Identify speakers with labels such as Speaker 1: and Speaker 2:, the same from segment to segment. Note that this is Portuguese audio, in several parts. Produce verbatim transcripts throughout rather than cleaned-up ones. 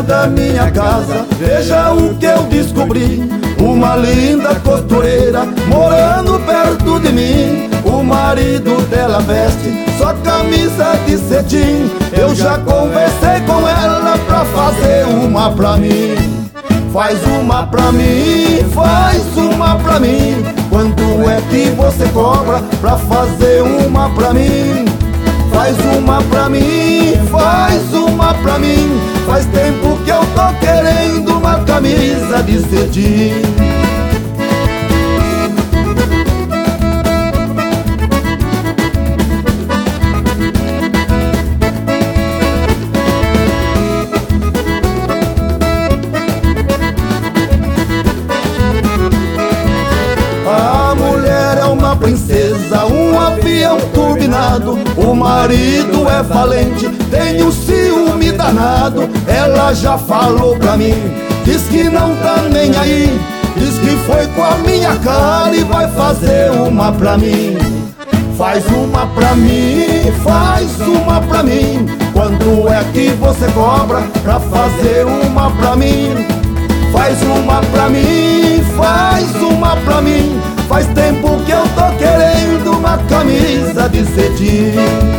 Speaker 1: dentro da minha casa, veja o que eu descobri. Uma linda costureira morando perto de mim. O marido dela veste só camisa de cetim. Eu já conversei com ela pra fazer uma pra mim. Faz uma pra mim, faz uma pra mim. Quanto é que você cobra pra fazer uma pra mim? Faz uma pra mim, faz uma pra mim. Faz tempo que eu tô querendo uma camisa de cetim. Princesa, um avião turbinado. O marido é valente, tem um ciúme danado. Ela já falou pra mim, diz que não tá nem aí. Diz que foi com a minha cara e vai fazer uma pra mim. Faz uma pra mim, faz uma pra mim. Quanto é que você cobra pra fazer uma pra mim? Faz uma pra mim, faz uma pra mim. Faz tempo que eu tô querendo uma camisa de cetim.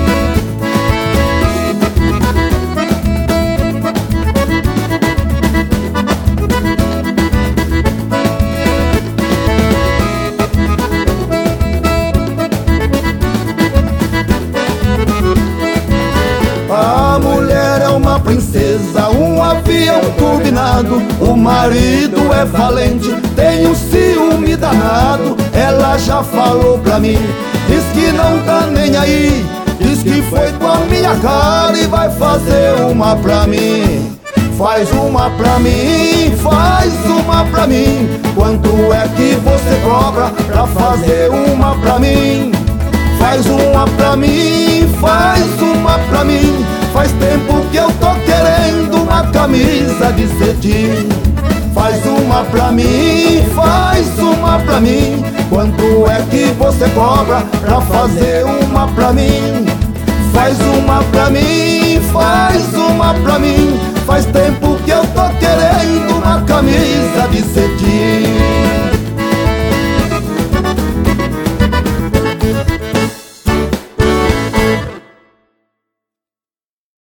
Speaker 1: A mulher é uma princesa, um avião turbinado. O marido é valente, tem um ciúme danado. Ela já falou pra mim, diz que não tá nem aí. Diz que foi com a minha cara e vai fazer uma pra mim. Faz uma pra mim, faz uma pra mim. Quanto é que você cobra pra fazer uma pra mim? Faz uma pra mim, faz uma pra mim. Faz tempo que eu tô querendo uma camisa de cetim. Faz uma pra mim, faz uma pra mim. Quanto é que você cobra pra fazer uma pra mim? Faz uma pra mim, faz uma pra mim. Faz tempo